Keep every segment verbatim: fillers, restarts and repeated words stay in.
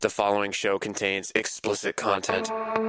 The following show contains explicit content.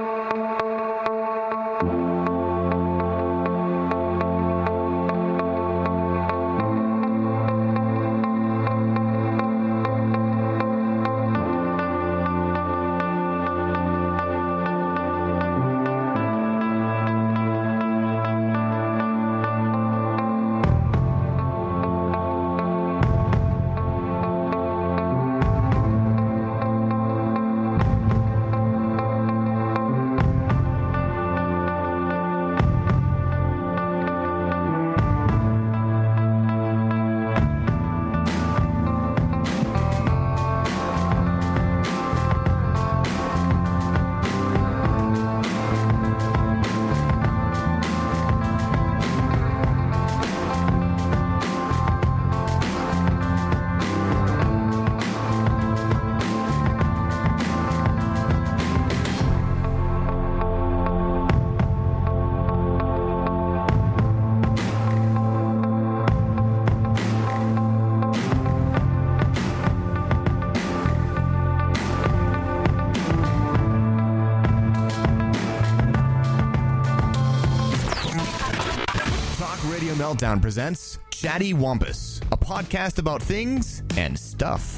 Meltdown presents Chatty Wampus, a podcast about things and stuff.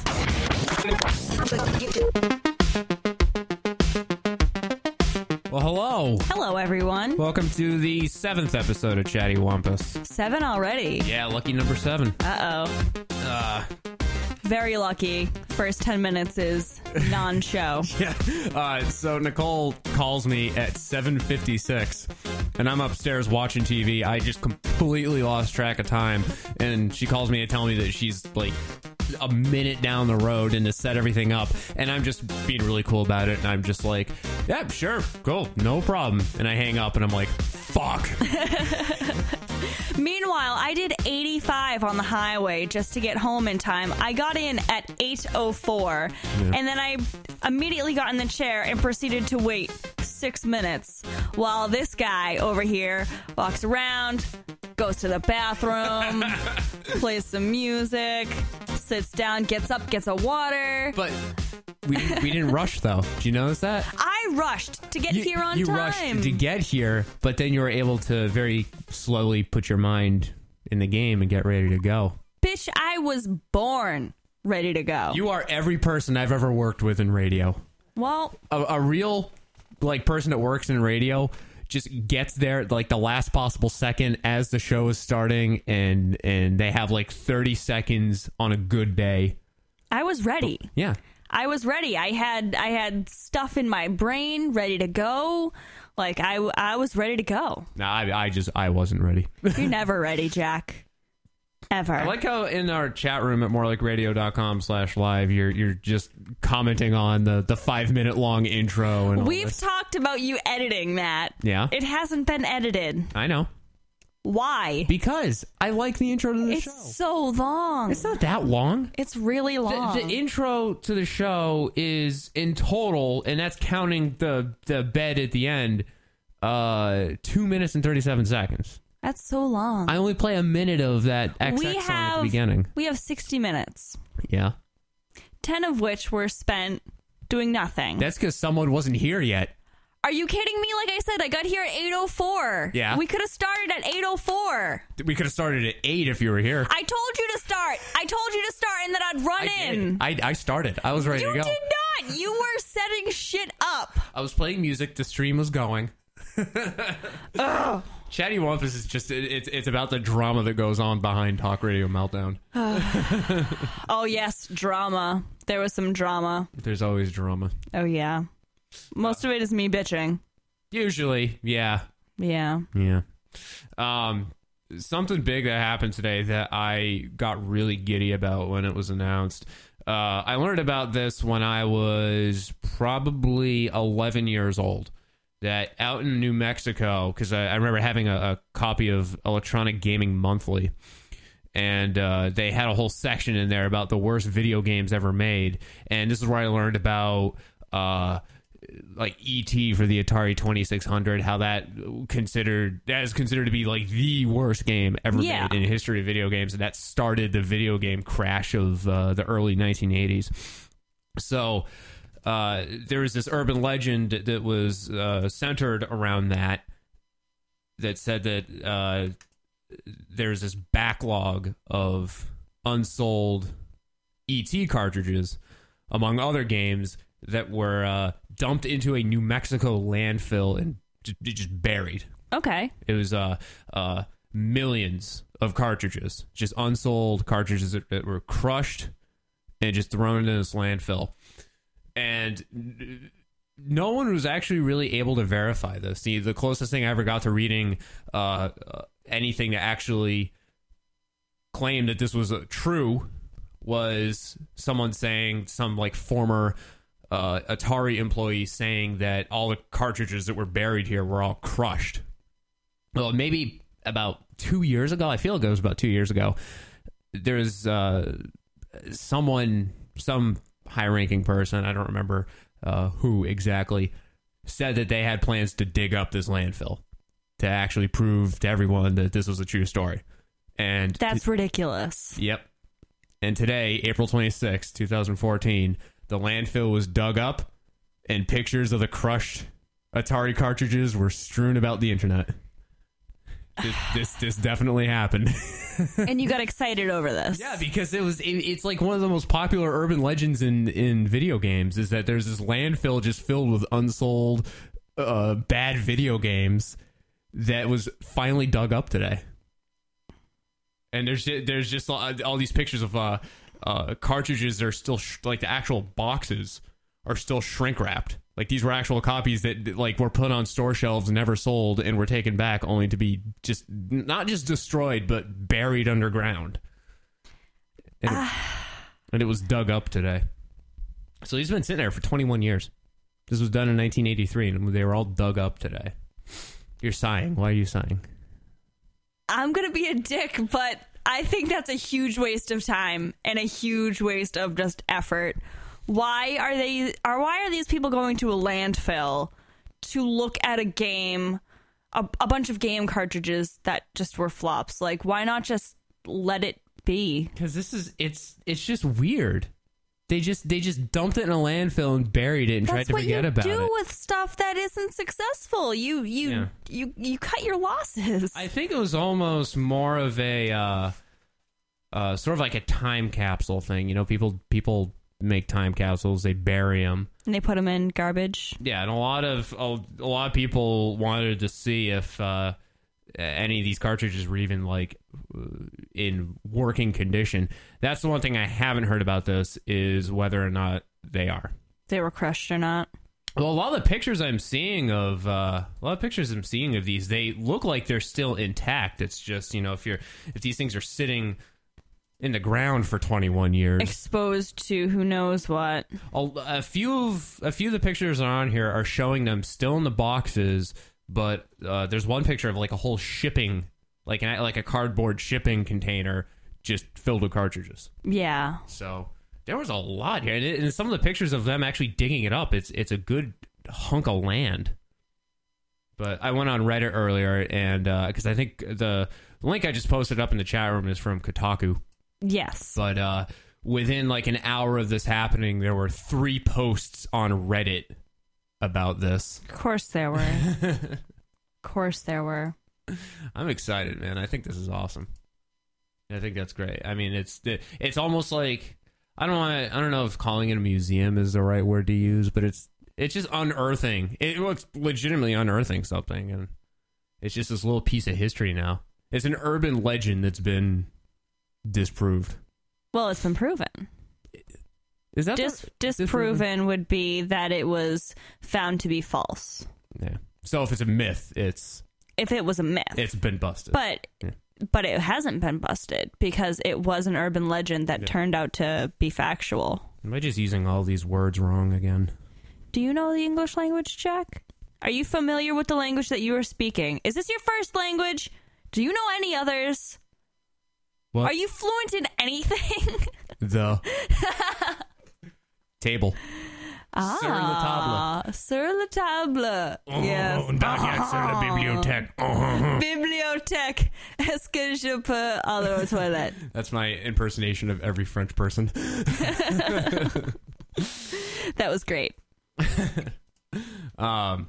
Well, hello. Hello, everyone. Welcome to the seventh episode of Chatty Wampus. Seven already. Yeah, lucky number seven. Uh-oh. Uh, Very lucky. First ten minutes is non-show. yeah. Uh, so Nicole calls me at seven fifty-six, and I'm upstairs watching T V. I just completely lost track of time, and she calls me to tell me that she's, like, a minute down the road and to set everything up, and I'm just being really cool about it, and I'm just like, yeah, sure, cool, no problem. And I hang up, and I'm like, fuck. Meanwhile, I did eighty-five on the highway just to get home in time. I got in at eight oh four, yeah. And then I immediately got in the chair and proceeded to wait six minutes while this guy over here walks around, goes to the bathroom, plays some music, sits down, gets up, gets a water. But we didn't, we didn't rush, though. Did you notice that? I rushed to get you, here on you time. You rushed to get here, but then you were able to very slowly put your mind in the game and get ready to go. Bitch, I was born ready to go. You are every person I've ever worked with in radio. Well, a, a real like person that works in radio just gets there like the last possible second as the show is starting, and and they have like thirty seconds on a good day. I was ready. Yeah. I was ready. I had I had stuff in my brain ready to go. Like I, I was ready to go. No, I I just I wasn't ready. You're never ready, Jack. Ever. I like how in our chat room at morelikeradio.com slash live you're you're just commenting on the, the five minute long intro and all We've this. talked about you editing that. Yeah. It hasn't been edited. I know. Why? Because I like the intro to the it's show. It's so long. It's not that long. It's really long. The, the intro to the show is in total, and that's counting the the bed at the end, uh, two minutes and thirty-seven seconds. That's so long. I only play a minute of that X X we song have, at the beginning. We have sixty minutes. Yeah. ten of which were spent doing nothing. That's because someone wasn't here yet. Are you kidding me? Like I said, I got here at eight oh four. Yeah. We could have started at eight oh four. We could have started at eight if you were here. I told you to start. I told you to start and then I'd run I in. Did. I, I started. I was ready you to go. You did not. You were setting shit up. I was playing music. The stream was going. Chatty Wampus is just, it, it's it's about the drama that goes on behind Talk Radio Meltdown. Oh, yes. Drama. There was some drama. There's always drama. Oh, yeah. Most of it is me bitching. Usually, yeah. Yeah. Yeah. Um, something big that happened today that I got really giddy about when it was announced. Uh, I learned about this when I was probably eleven years old. That out in New Mexico, because I, I remember having a, a copy of Electronic Gaming Monthly, and uh, they had a whole section in there about the worst video games ever made. And this is where I learned about uh, like E T for the Atari twenty-six hundred, how that considered that is considered to be like the worst game ever yeah. made in the history of video games, and that started the video game crash of uh, the early nineteen eighties. So uh, there was this urban legend that was uh, centered around that, that said that uh, there's this backlog of unsold E T cartridges, among other games, that were uh, dumped into a New Mexico landfill and just, just buried. Okay. It was uh, uh, millions of cartridges, just unsold cartridges that, that were crushed and just thrown into this landfill. And no one was actually really able to verify this. The, the closest thing I ever got to reading uh, uh, anything that actually claimed that this was uh, true was someone saying, some like former uh, Atari employee saying that all the cartridges that were buried here were all crushed. Well, maybe about two years ago, I feel like it was about two years ago, there was uh, someone, some high-ranking person, I don't remember uh, who exactly, said that they had plans to dig up this landfill to actually prove to everyone that this was a true story. And That's t- ridiculous. Yep. And today, April twenty-sixth, twenty fourteen, the landfill was dug up and pictures of the crushed Atari cartridges were strewn about the internet. This, this this definitely happened. And you got excited over this. Yeah, because it was it, it's like one of the most popular urban legends in, in video games is that there's this landfill just filled with unsold uh, bad video games that was finally dug up today. And there's there's just all, all these pictures of uh, uh, cartridges that are still sh- like the actual boxes are still shrink wrapped. Like these were actual copies that like were put on store shelves and never sold and were taken back only to be just not just destroyed but buried underground. And, it, and it was dug up today. So these have been sitting there for twenty-one years. This was done in nineteen eighty-three and they were all dug up today. You're sighing. Why are you sighing? I'm going to be a dick, but I think that's a huge waste of time and a huge waste of just effort. Why are they are why are these people going to a landfill to look at a game, a, a bunch of game cartridges that just were flops? Like, why not just let it be? Because this is it's it's just weird. They just they just dumped it in a landfill and buried it and That's tried to forget about it. That's what you do with stuff that isn't successful. You you Yeah. you you cut your losses. I think it was almost more of a uh, uh, sort of like a time capsule thing. You know, people people make time capsules, they bury them, and they put them in garbage. Yeah, and a lot of a, a lot of people wanted to see if uh, any of these cartridges were even like in working condition. That's the one thing I haven't heard about this is whether or not they are. They were crushed or not. Well, a lot of the pictures I'm seeing of uh, a lot of pictures I'm seeing of these, they look like they're still intact. It's just, you know, if you're if these things are sitting in the ground for twenty-one years, exposed to who knows what. A, a few of a few of the pictures on here are showing them still in the boxes, but uh, there's one picture of like a whole shipping, like an, like a cardboard shipping container just filled with cartridges. Yeah. So there was a lot here, and, it, and some of the pictures of them actually digging it up, it's it's a good hunk of land. But I went on Reddit earlier, and because uh, I think the link I just posted up in the chat room is from Kotaku. Yes. But uh, within like an hour of this happening, there were three posts on Reddit about this. Of course there were. Of course there were. I'm excited, man. I think this is awesome. I think that's great. I mean, it's it's almost like I don't want I don't know if calling it a museum is the right word to use, but it's it's just unearthing. It, well, it's legitimately unearthing something, and it's just this little piece of history now. It's an urban legend that's been disproved. Well, it's been proven. Is that Dis- the, disproven disproven? would be that it was found to be false. Yeah. So if it's a myth, it's if it was a myth, it's been busted. But yeah. but it hasn't been busted because it was an urban legend that yeah. turned out to be factual. Am I just using all these words wrong again? Do you know the English language, Jack? Are you familiar with the language that you are speaking? Is this your first language? Do you know any others? What? Are you fluent in anything? The table. Ah, sur la table. Oh, yes. ah. Sur la bibliothèque. Oh. Bibliothèque. Est-ce que je peux aller aux toilettes? That's my impersonation of every French person. That was great. Um,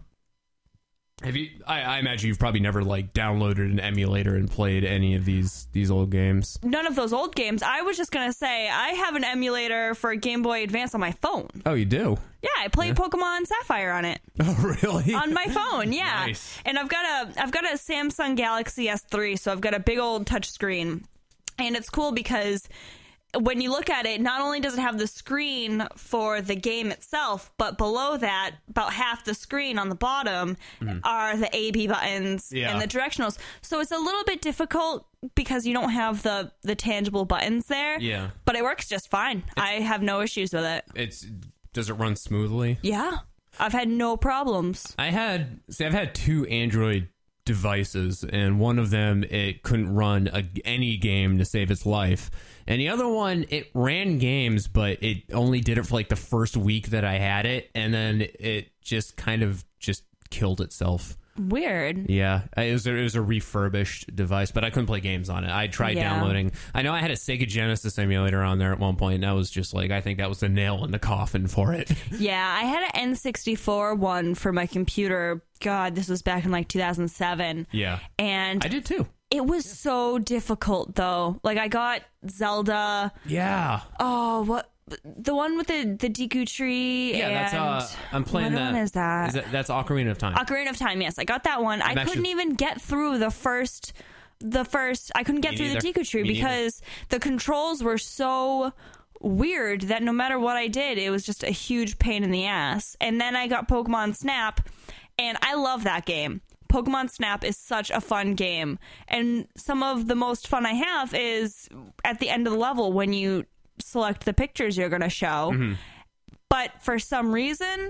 have you? I, I imagine you've probably never like downloaded an emulator and played any of these these old games. None of those old games. I was just gonna say I have an emulator for Game Boy Advance on my phone. Oh, you do? Yeah, I play Pokemon Sapphire on it. Oh, really? On my phone, yeah. Nice. And I've got a I've got a Samsung Galaxy S three, so I've got a big old touch screen. And it's cool because when you look at it, not only does it have the screen for the game itself, but below that, about half the screen on the bottom mm. are the A B buttons yeah. and the directionals. So it's a little bit difficult because you don't have the, the tangible buttons there. Yeah. But it works just fine. It's, I have no issues with it. It's does it run smoothly? Yeah. I've had no problems. I had, see, I've had two Android devices, and one of them, it couldn't run a, any game to save its life. And the other one, it ran games, but it only did it for like the first week that I had it, and then it just kind of just killed itself. Weird. Yeah, it was a, it was a refurbished device, but I couldn't play games on it. I tried Yeah. downloading. I know I had a Sega Genesis emulator on there at one point, and that was just like, I think that was the nail in the coffin for it. Yeah, I had an N sixty-four one for my computer. God, this was back in like two thousand seven. Yeah. And I did too. it was so difficult, though. Like, I got Zelda. Yeah. Oh, what? The one with the, the Deku tree. Yeah, and that's, uh, I'm playing what that. one is that? Is that? That's Ocarina of Time. Ocarina of Time, yes. I got that one. I'm I couldn't actually- even get through the first... The first... I couldn't get Me through neither. the Deku tree Me because the controls were so weird that no matter what I did, it was just a huge pain in the ass. And then I got Pokemon Snap, and I love that game. Pokemon Snap is such a fun game. And some of the most fun I have is at the end of the level when you select the pictures you're going to show. Mm-hmm. But for some reason,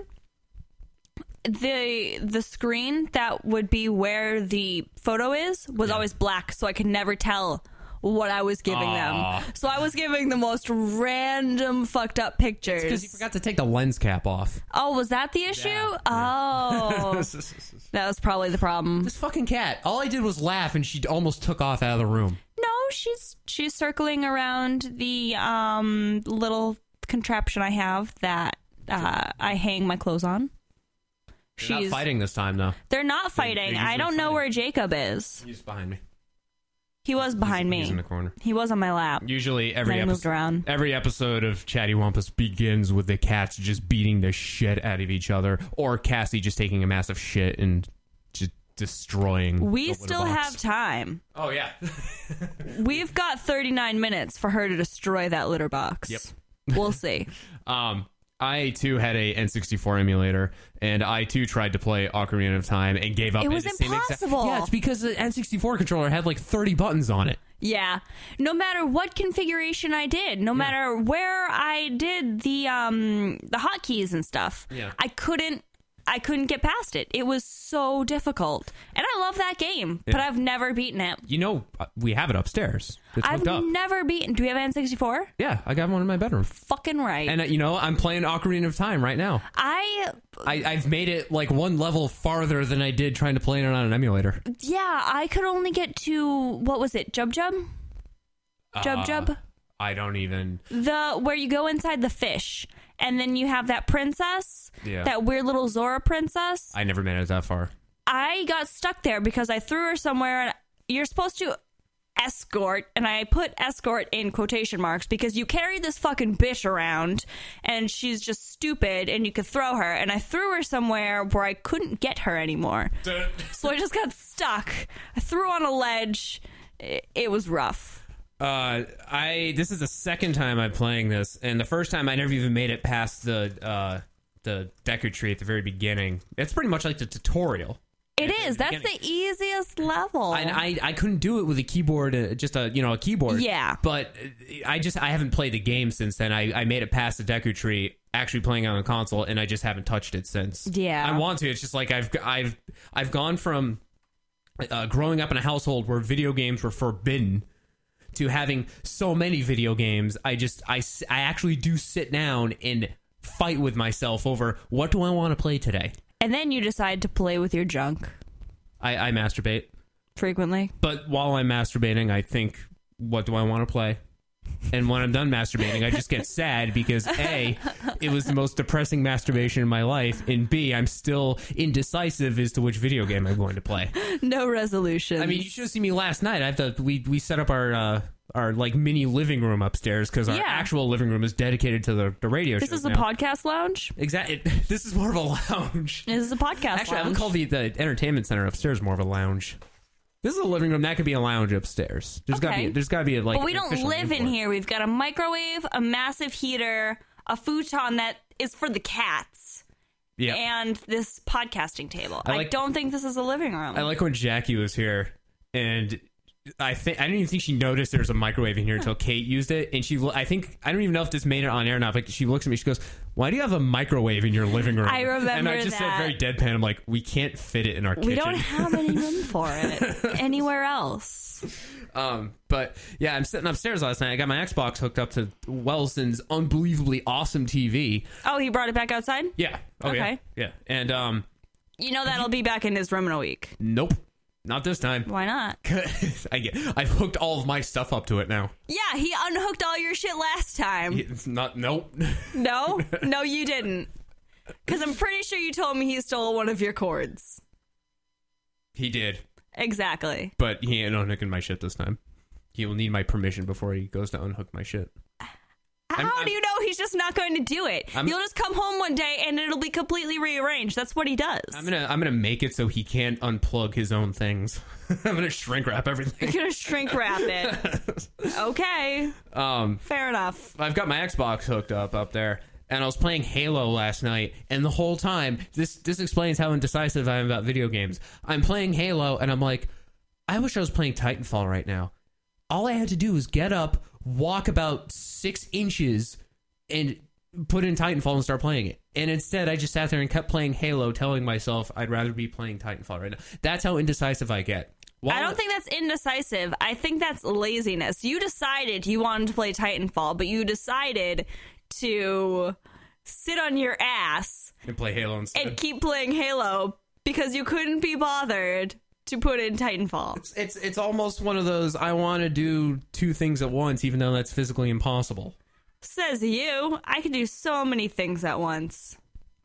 the the screen that would be where the photo is was Yeah. always black, so I could never tell what I was giving Aw. them. So I was giving the most random fucked up pictures. Because you forgot to take the lens cap off. Oh, was that the issue? Yeah. Oh. That was probably the problem. This fucking cat. All I did was laugh, and she almost took off out of the room. No, she's she's circling around the um little contraption I have that uh, I hang my clothes on. They're not fighting this time, though. They're not fighting. they're I usually don't know fighting. where Jacob is. He's behind me. He was behind He's me. in the corner. He was on my lap. Usually, every Then I moved episode, around. every episode of Chatty Wampus begins with the cats just beating the shit out of each other, or Cassie just taking a massive shit and just destroying. We the litter still box. have time. Oh yeah. We've got thirty-nine minutes for her to destroy that litter box. Yep. We'll see. um. I too had a N sixty-four emulator, and I too tried to play Ocarina of Time and gave up. It at was the same exact- impossible. Yeah, it's because the N sixty-four controller had like thirty buttons on it. Yeah. No matter what configuration I did, no matter where I did the um the hotkeys and stuff, Yeah. I couldn't I couldn't get past it. It was so difficult. And I love that game, but Yeah. I've never beaten it. You know, uh, we have it upstairs. It's I've hooked up. never beaten. Do we have N sixty-four? Yeah, I got one in my bedroom. Fucking right. And uh, you know, I'm playing Ocarina of Time right now. I I, I've made it like one level farther than I did trying to play it on an emulator. yeah, I could only get to what was it? Jub Jub? Jub Uh, Jub? I don't even. The where you go inside the fish and then you have that princess, Yeah. that weird little Zora princess. I never made it that far. I got stuck there because I threw her somewhere and you're supposed to escort, and I put escort in quotation marks because you carry this fucking bitch around and she's just stupid and you could throw her, and I threw her somewhere where I couldn't get her anymore. So I just got stuck. I threw her on a ledge. It, it was rough. Uh, I this is the second time I'm playing this, and the first time I never even made it past the uh the Deku tree at the very beginning. It's pretty much like the tutorial. It At the is. That's beginning. the easiest level. And I I couldn't do it with a keyboard, uh, just a you know a keyboard. Yeah. But uh, I just I haven't played the game since then. I, I made it past the Deku tree, actually playing on a console, and I just haven't touched it since. Yeah. I want to. It's just like I've I've I've gone from uh, growing up in a household where video games were forbidden to having so many video games. I just I s- I actually do sit down and fight with myself over what do I want to play today. And then you decide to play with your junk I, I masturbate. frequently. But while I'm masturbating, I think, what do I want to play? And when I'm done masturbating, I just get sad because A, it was the most depressing masturbation in my life, and B, I'm still indecisive as to which video game I'm going to play. No resolution. I mean, you should have seen me last night. I have to, we we set up our uh, our like mini living room upstairs because our Yeah. actual living room is dedicated to the, the radio This shows is a now. podcast lounge? Exactly. This is more of a lounge. This is a podcast Actually, I lounge. would call the, the entertainment center upstairs more of a lounge. This is a living room. That could be a lounge upstairs. There's Okay. gotta be. There's gotta be a, like. But we an don't official live name in for it. here. We've got a microwave, a massive heater, a futon that is for the cats, Yeah. and this podcasting table. I I, like- don't think this is a living room. I like when Jackie was here, and I think I didn't even think she noticed there was a microwave in here until Kate used it, and she. I think I don't even know if this made it on air or not. But she looks at me. She goes, "Why do you have a microwave in your living room?" I remember And I just that. said very deadpan. I'm like, "We can't fit it in our we kitchen." don't have any room for it anywhere else. Um, but yeah, I'm sitting upstairs last night. I got my Xbox hooked up to Wellson's unbelievably awesome T V. Oh, he brought it back outside? Yeah. Oh yeah. Okay. Yeah. And um, You know that'll be back in his room in a week. nope, not this time. Why not? I get. I've hooked all of my stuff up to it now. Yeah, he unhooked all your shit last time. It's not. Nope. No? No, you didn't. Because I'm pretty sure you told me he stole one of your cords. He did, Exactly. but he ain't unhooking my shit this time. He will need my permission before he goes to unhook my shit. How I'm- do you know he's just not going to do it? I'm- You'll just come home one day and it'll be completely rearranged. That's what he does. I'm gonna. I'm gonna make it so he can't unplug his own things. I'm gonna shrink wrap everything. You're gonna shrink wrap it. Okay, Um. fair enough. I've got my Xbox hooked up up there, and I was playing Halo last night, and the whole time, this this explains how indecisive I am about video games. I'm playing Halo, and I'm like, I wish I was playing Titanfall right now. All I had to do was get up, walk about six inches, and put in Titanfall and start playing it. And instead, I just sat there and kept playing Halo, telling myself I'd rather be playing Titanfall right now. That's how indecisive I get. While I don't think that's indecisive. I think that's laziness. You decided you wanted to play Titanfall, but you decided to sit on your ass and play Halo instead. and keep playing Halo because you couldn't be bothered to put in Titanfall. It's, it's it's almost one of those I want to do two things at once, even though that's physically impossible. Says you. I could do so many things at once.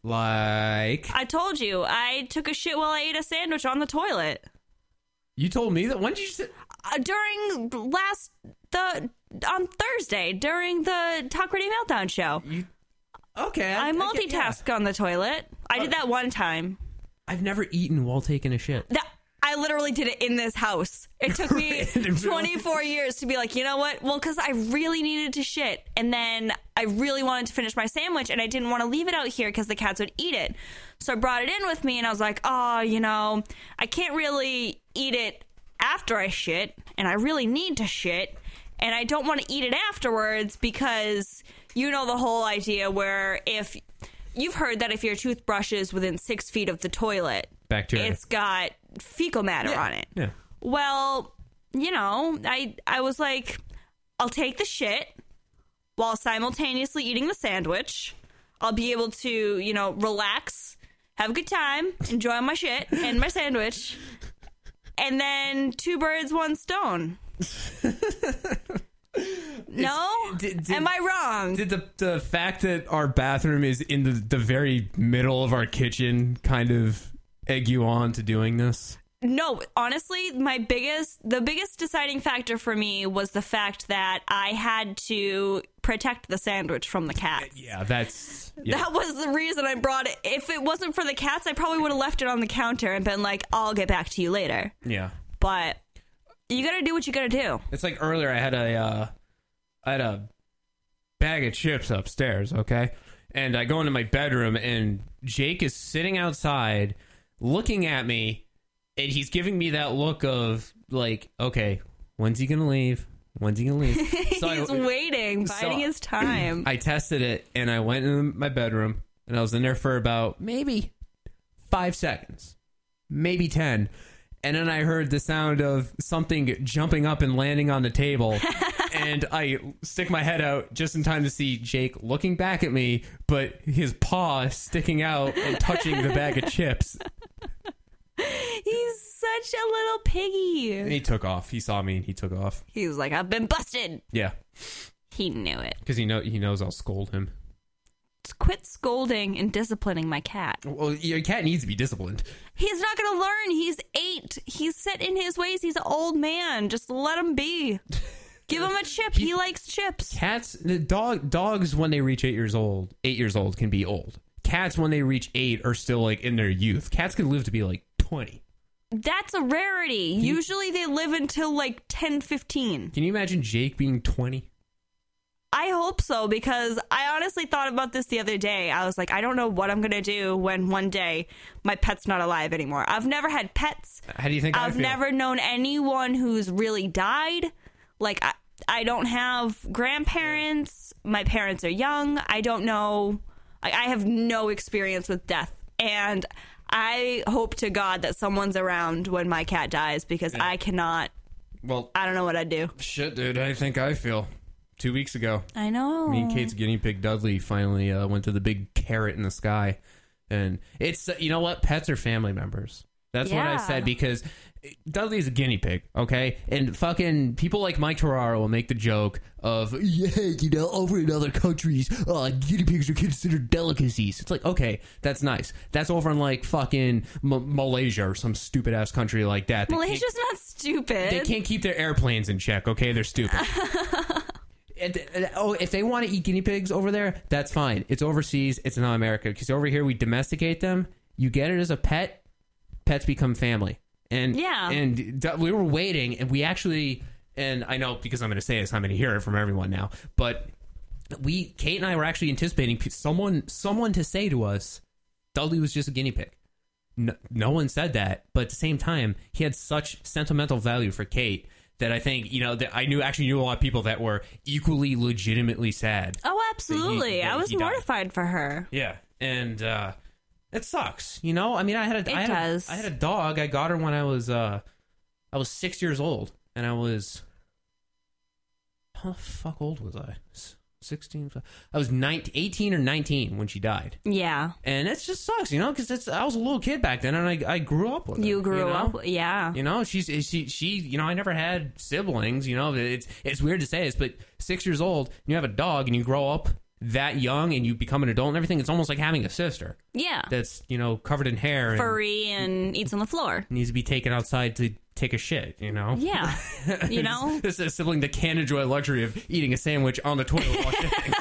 Like, I told you, I took a shit while I ate a sandwich on the toilet. you told me that. When did you say? Uh, during last, the, on Thursday, during the Talk Radio Meltdown show. You, okay. I, I get- multitask yeah. on the toilet. I did that one time. I've never eaten while taking a shit. That I literally did it in this house. It took me twenty-four years to be like, you know what? Well, because I really needed to shit. And then I really wanted to finish my sandwich, and I didn't want to leave it out here because the cats would eat it. So I brought it in with me, and I was like, oh, you know, I can't really eat it after I shit, and I really need to shit. And I don't want to eat it afterwards because you know the whole idea where if... You've heard that if your toothbrush is within six feet of the toilet, Bacteria. it's got fecal matter on it. Yeah. Well, you know, I I was like, I'll take the shit while simultaneously eating the sandwich. I'll be able to, you know, relax, have a good time, enjoy my shit and my sandwich, and then two birds, one stone. No? did- did- Am I wrong? Did the the fact that our bathroom is in the, the very middle of our kitchen kind of egg you on to doing this? No, honestly, my biggest, the biggest deciding factor for me was the fact that I had to protect the sandwich from the cats. Yeah, that's... Yeah. That was the reason I brought it. If it wasn't for the cats, I probably would have left it on the counter and been like, I'll get back to you later. yeah. But you gotta do what you gotta do. It's like earlier I had a uh, I had a bag of chips upstairs, okay? And I go into my bedroom and Jake is sitting outside looking at me and he's giving me that look of like, okay, when's he gonna leave? When's he gonna leave? So He's I, waiting, so- biding his time. I tested it and I went in my bedroom and I was in there for about maybe five seconds, maybe ten. And then I heard the sound of something jumping up and landing on the table. And I stick my head out just in time to see Jake looking back at me, but his paw sticking out and touching the bag of chips. He's such a little piggy. And he took off. He saw me and he took off. He was like, I've been busted. Yeah. He knew it. Because he know he knows I'll scold him. Quit scolding and disciplining my cat. Well, your cat needs to be disciplined. He's not going to learn. He's eight. He's set in his ways. He's an old man. Just let him be. Give him a chip. He, he likes chips. Cats, the dog, dogs when they reach eight years old, eight years old can be old. Cats when they reach eight are still like in their youth. Cats can live to be like twenty. That's a rarity. You, Usually they live until like ten, fifteen. Can you imagine Jake being twenty? I hope so, because I honestly thought about this the other day. I was like, I don't know what I'm going to do when one day my pet's not alive anymore. I've never had pets. How do you think I I've feel? never known anyone who's really died. Like, I, I don't have grandparents. My parents are young. I don't know. I, I have no experience with death. And I hope to God that someone's around when my cat dies, because Yeah. I cannot. Well, I don't know what I'd do. shit, dude. I think I feel. Two weeks ago, I know. me and Kate's guinea pig Dudley finally uh, went to the big carrot in the sky, and it's uh, you know what? Pets are family members. That's what I Yeah. said, because Dudley's a guinea pig, okay? And fucking people like Mike Terraro will make the joke of, yeah, you know, over in other countries, uh, guinea pigs are considered delicacies. It's like, okay, that's nice. That's over in like fucking M- Malaysia or some stupid ass country like that. They Malaysia's can't- not stupid. They can't keep their airplanes in check, okay? They're stupid. And, and, oh, if they want to eat guinea pigs over there, that's fine. It's overseas. It's not America. Because over here, we domesticate them. You get it as a pet. Pets become family. And Yeah. And d- we were waiting, and we actually, and I know because I'm going to say this, I'm going to hear it from everyone now. But we, Kate and I, were actually anticipating p- someone, someone to say to us, Dudley was just a guinea pig. No, no one said that, but at the same time, he had such sentimental value for Kate that I think, you know, that I knew actually knew a lot of people that were equally legitimately sad. Oh, absolutely. that I was he died. mortified for her. Yeah, and uh, it sucks, you know. I mean, I had a, It I had does. A, I had a dog. I got her when I was uh, I was six years old, and I was how the fuck old was I? sixteen I was nineteen, eighteen or nineteen when she died. Yeah. And it just sucks, you know, because it's I was a little kid back then, and I I grew up with her. You grew you know? up. Yeah. You know, she's she she. You know, I never had siblings. You know, it's it's weird to say this, but six years old, you have a dog, and you grow up that young, and you become an adult and everything. It's almost like having a sister Yeah. that's, you know, covered in hair and Furry and eats on the floor. needs to be taken outside to take a shit. You know. Yeah. You know? This is a sibling that can't enjoy the luxury of eating a sandwich on the toilet while shitting.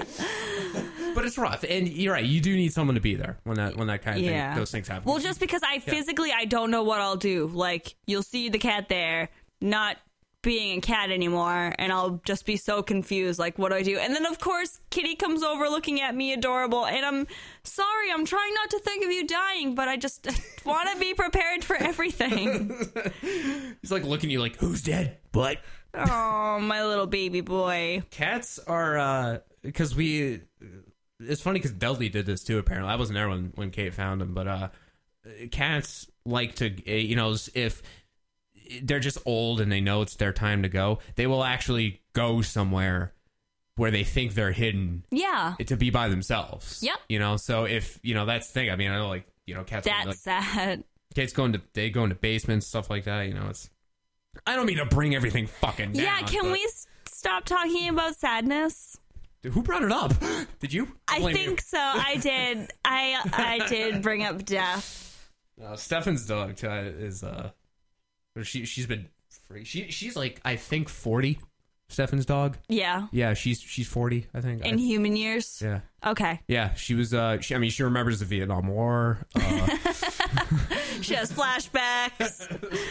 But it's rough, and you're right. You do need someone to be there when that when that kind of Yeah. thing, those things happen. Well, just because I physically, I don't know what I'll do. Like, you'll see the cat there, not being a cat anymore, and I'll just be so confused. Like, what do I do? And then, of course, Kitty comes over looking at me adorable, and I'm sorry, I'm trying not to think of you dying, but I just want to be prepared for everything. He's like looking at you like, who's dead? What? Oh, my little baby boy. Cats are, uh, because we, it's funny because Dudley did this too, apparently. I wasn't there when, when Kate found him, but, uh, cats like to, you know, if they're just old and they know it's their time to go, they will actually go somewhere where they think they're hidden Yeah. to be by themselves. Yep. You know, so if, you know, that's the thing. I mean, I know, like, you know, cats, That's like, sad. cats go into, they go into basements, stuff like that, you know, it's, I don't mean to bring everything fucking down. Yeah, can but- we s- stop talking about sadness? Dude, who brought it up? Did you? I Blame think you. so. I did. I I did bring up death. Uh, Stefan's dog uh, is uh, she she's been free. She she's like I think forty. Stefan's dog. Yeah. Yeah, she's she's forty. I think. In I, human years. yeah. Okay. Yeah, she was. Uh, she, I mean, she remembers the Vietnam War. Uh, She has flashbacks.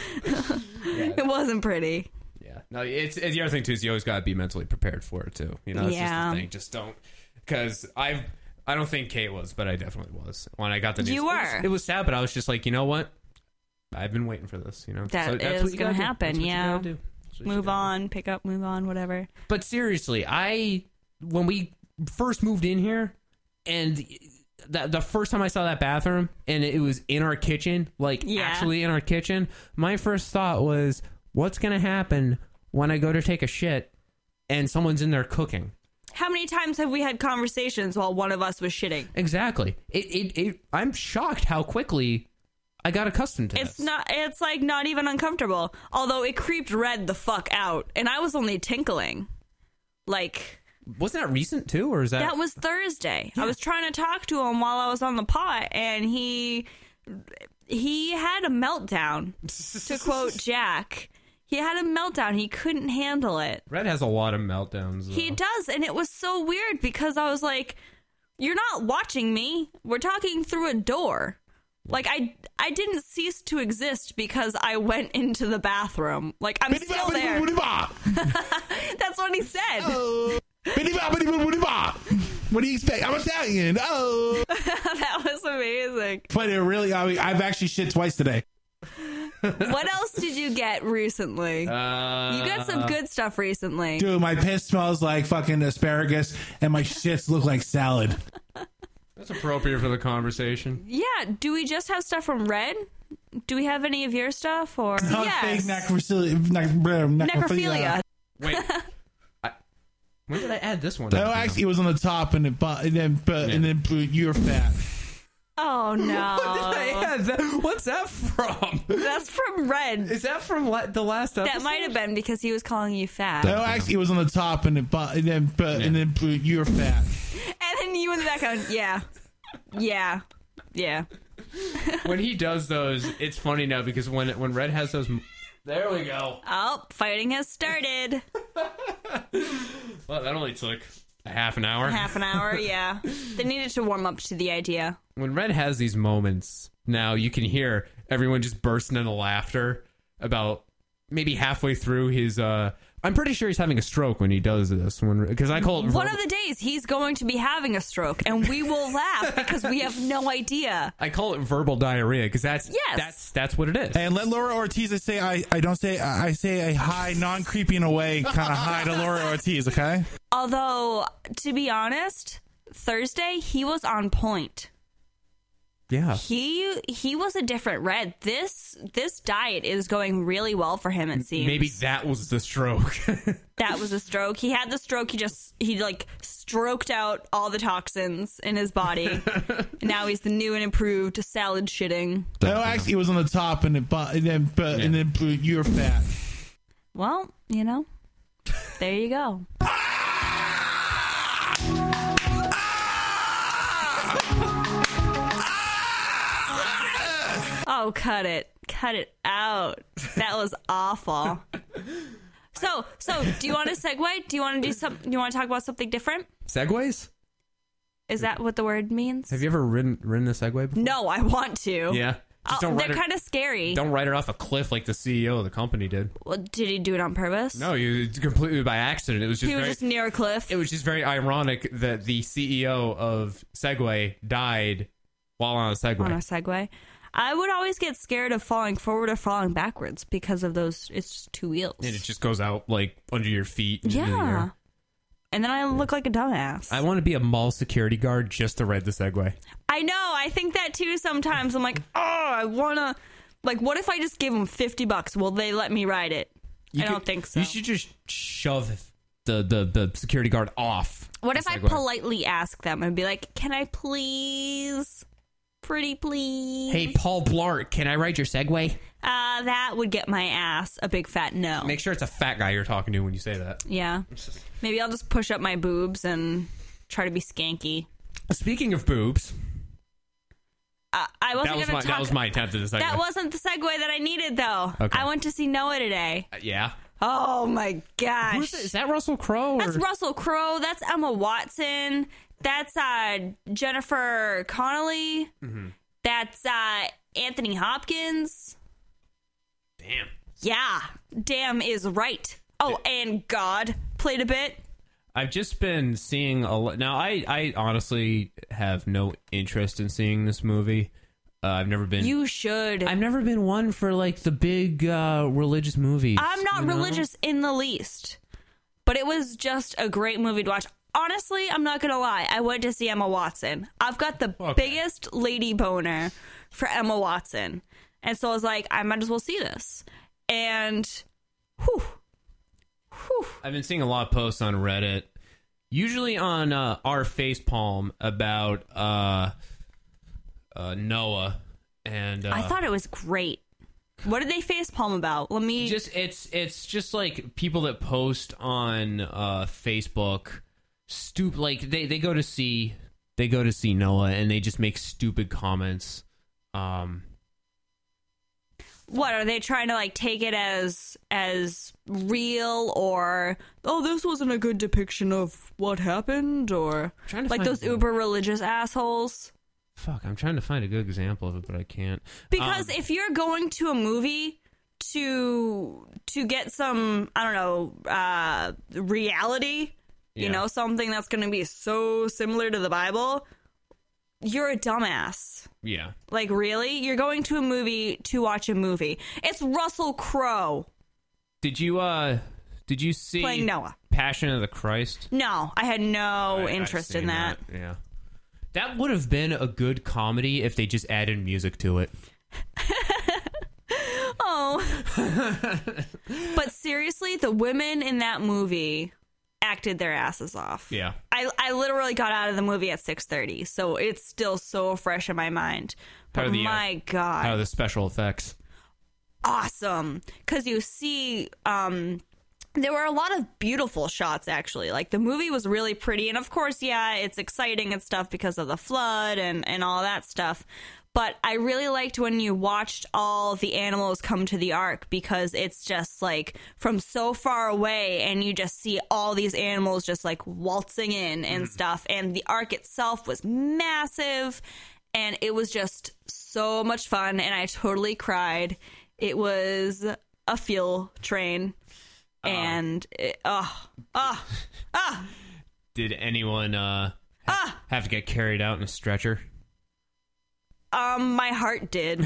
It wasn't pretty. yeah. No, it's, it's the other thing too is you always got to be mentally prepared for it too. You know, that's Yeah. just the thing. Just don't, because I've. I don't think Kate was, but I definitely was when I got the news. You It was- were. It was, sad, but I was just like, you know what? I've been waiting for this. You know, That that's is what you gonna gotta do. happen, That's what you yeah. gotta do. That's what you Move gotta do. on, pick up, move on, whatever. But seriously, I when we first moved in here, and the, the first time I saw that bathroom, and it was in our kitchen, like Yeah. actually in our kitchen, my first thought was, what's gonna happen when I go to take a shit and someone's in there cooking? How many times have we had conversations while one of us was shitting? Exactly. It, it, it I'm shocked how quickly I got accustomed to It's this. not, it's like not even uncomfortable. Although it creeped Red the fuck out, and I was only tinkling. Like, Wasn't that recent too, or is that? that was Thursday. I was trying to talk to him while I was on the pot, and he he had a meltdown. To quote Jack, he had a meltdown. He couldn't handle it. Red has a lot of meltdowns. Though. He does, and it was so weird because I was like, "You're not watching me. We're talking through a door." Like, I I didn't cease to exist because I went into the bathroom. Like, I'm still there. That's what he said. Oh. What do you expect? I'm Italian. Oh. That was amazing. But it really, I mean, I've actually shit twice today. What else did you get recently? Uh, You got some good stuff recently. Dude, my piss smells like fucking asparagus and my shits look like salad. That's appropriate for the conversation. Yeah, do we just have stuff from Red? Do we have any of your stuff? Or Not yes. fake necrophilia. Nec- necrophilia. Necrophilia. Wait. I, when did I add this one? No, actually, it was on the top, and it, bu- and then, but, and then you're fat. Oh, no. Did I add that? What's that from? That's from Red. Is that from la- the last episode? That might have been because he was calling you fat. No, actually, it was on the top, and it, bu- and then, but, and then you're fat. And then you in the background, yeah. Yeah. Yeah. When he does those, it's funny now because when when Red has those, there we go. Oh, fighting has started. Well, that only took a half an hour. Half an hour, yeah. They needed to warm up to the idea. When Red has these moments, now you can hear everyone just bursting into laughter about maybe halfway through his. Uh, I'm pretty sure he's having a stroke when he does this. When because I call it One verbal, of the days he's going to be having a stroke, and we will laugh because we have no idea. I call it verbal diarrhea because that's Yes. that's that's what it is. And let Laura Ortiz say I, I don't say I say a hi, non creepy in a way kind of hi to Laura Ortiz, okay? Although, to be honest, Thursday he was on point. Yeah. He he was a different Red. This this diet is going really well for him, it seems. Maybe that was the stroke. That was a stroke. He had the stroke. He just he like stroked out all the toxins in his body. Now he's the new and improved salad shitting. No, actually, it was on the top, and it, bu- and then, but, and then you're fat. Well, you know, there you go. Oh, cut it. Cut it out. That was awful. So, so do you want to segue? Do you want to do some? Do you want to talk about something different? Segways? Is that what the word means? Have you ever ridden ridden the Segway before? No, I want to. Yeah. Just Oh, don't they're ride it- kind of scary. Don't write it off a cliff like the C E O of the company did. Well, did he do it on purpose? No, you completely by accident. It was just He was very, just near a cliff. it was just very ironic that the C E O of Segway died while on a Segway. on a Segway. I would always get scared of falling forward or falling backwards because of those. It's just two wheels. And it just goes out like under your feet. and into the yeah. air. And then I look like a dumbass. I want to be a mall security guard just to ride the Segway. I know. I think that too sometimes. I'm like, oh, I want to. Like, what if I just give them fifty bucks? Will they let me ride it? You I don't could- think so. You should just shove the, the, the security guard off. What the if I Segway. politely ask them and be like, can I please? Pretty please? Hey, Paul Blart, can I ride your Segway? Uh, that would get my ass a big fat no. Make sure it's a fat guy you're talking to when you say that. Yeah. Maybe I'll just push up my boobs and try to be skanky. Speaking of boobs, Uh, I wasn't that was going my to talk. that was my attempt at the Segway. That wasn't the segue that I needed, though. Okay. I went to see Noah today. Uh, yeah. Oh my gosh! Who's it? Is that Russell Crowe? That's Russell Crowe. That's Emma Watson. That's uh, Jennifer Connelly. Mm-hmm. That's uh, Anthony Hopkins. Damn. Yeah, damn is right. Oh, and God played a bit. I've just been seeing a lot. Now, I, I honestly have no interest in seeing this movie. Uh, I've never been. You should. I've never been one for like the big uh, religious movies. I'm not you know? religious in the least, but it was just a great movie to watch. Honestly, I'm not gonna lie. I went to see Emma Watson. I've got the Okay. biggest lady boner for Emma Watson, and so I was like, I might as well see this. And, whew, whew. I've been seeing a lot of posts on Reddit, usually on uh, our facepalm about uh, uh, Noah, and uh, I thought it was great. What did they facepalm about? Let me just it's it's just like people that post on uh, Facebook, stupid. Like they, they go to see they go to see Noah and they just make stupid comments. Um, what are they trying to like take it as as real, or oh, this wasn't a good depiction of what happened, or trying to like find those the- uber religious assholes? Fuck, I'm trying to find a good example of it, but I can't. Because Um, if you're going to a movie to to get some, I don't know, uh, reality, you Yeah. know, something that's going to be so similar to the Bible, you're a dumbass. yeah. Like, really? You're going to a movie to watch a movie. It's Russell Crowe Did you uh did you see playing Noah. Passion of the Christ? No, I had no I- I've interest in seen that. Yeah. That would have been a good comedy if they just added music to it. Oh. But seriously, the women in that movie acted their asses off. Yeah. I, I literally got out of the movie at six thirty, so it's still so fresh in my mind. How But are the, uh, my God. How are the special effects? Awesome. Because you see, um, there were a lot of beautiful shots, actually. Like, the movie was really pretty. And, of course, yeah, it's exciting and stuff because of the flood and, and all that stuff. But I really liked when you watched all the animals come to the ark, because it's just, like, from so far away, and you just see all these animals just, like, waltzing in and stuff. And the ark itself was massive, and it was just so much fun, and I totally cried. It was a fuel train. And it, oh, oh, oh, Did anyone uh ha- have to get carried out in a stretcher? um, my heart did.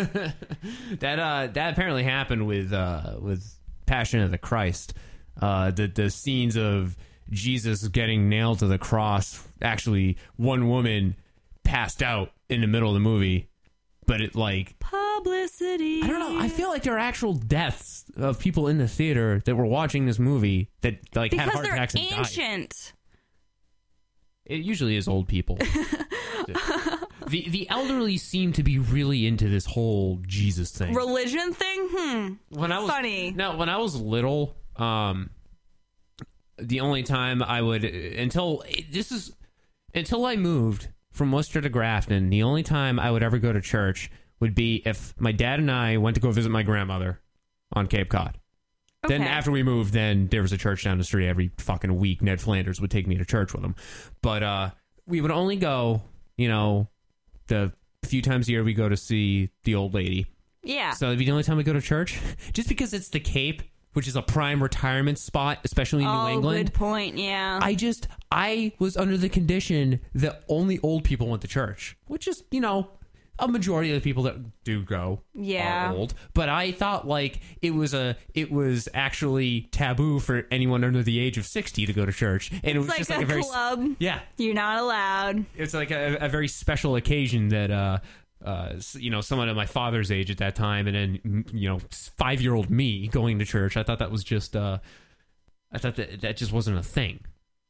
That uh that apparently happened with uh with Passion of the Christ. Uh the the scenes of Jesus getting nailed to the cross, actually one woman passed out in the middle of the movie, but it like Publicity. I don't know. I feel like there are actual deaths of people in the theater that were watching this movie that like had because heart they're attacks and died. ancient. It usually is old people. the the elderly seem to be really into this whole Jesus thing. Religion thing? Hmm. When I was Funny. No, when I was little, um, the only time I would until this is until I moved from Worcester to Grafton, the only time I would ever go to church would be if my dad and I went to go visit my grandmother on Cape Cod. Then Okay. after we moved, then there was a church down the street every fucking week. Ned Flanders would take me to church with him. But uh, we would only go, you know, the few times a year we go to see the old lady. Yeah. So it'd be the only time we go to church. Just because it's the Cape, which is a prime retirement spot, especially in oh, New England. good point. Yeah. I just, I was under the condition that only old people went to church, which is, you know, a majority of the people that do go Yeah. are old. But I thought like it was a, it was actually taboo for anyone under the age of sixty to go to church, and it was it's like just a, like a very, club. yeah, You're not allowed. it's like a, a very special occasion that uh uh s- you know, someone at my father's age at that time, and then m- you know, five year old me going to church. I thought that was just uh I thought that that just wasn't a thing.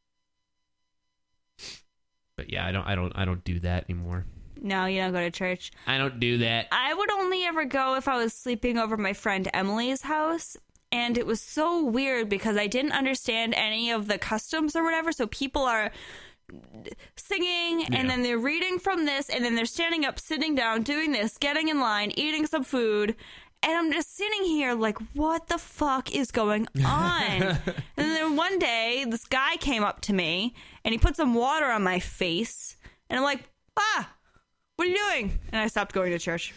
But yeah, I don't I don't I don't do that anymore. No, you don't go to church. I don't do that. I would only ever go if I was sleeping over my friend Emily's house. And it was so weird because I didn't understand any of the customs or whatever. So people are singing, and Yeah. then they're reading from this, and then they're standing up, sitting down, doing this, getting in line, eating some food. And I'm just sitting here like, what the fuck is going on? And then one day, this guy came up to me, and he put some water on my face. And I'm like, ah, what are you doing? And I stopped going to church.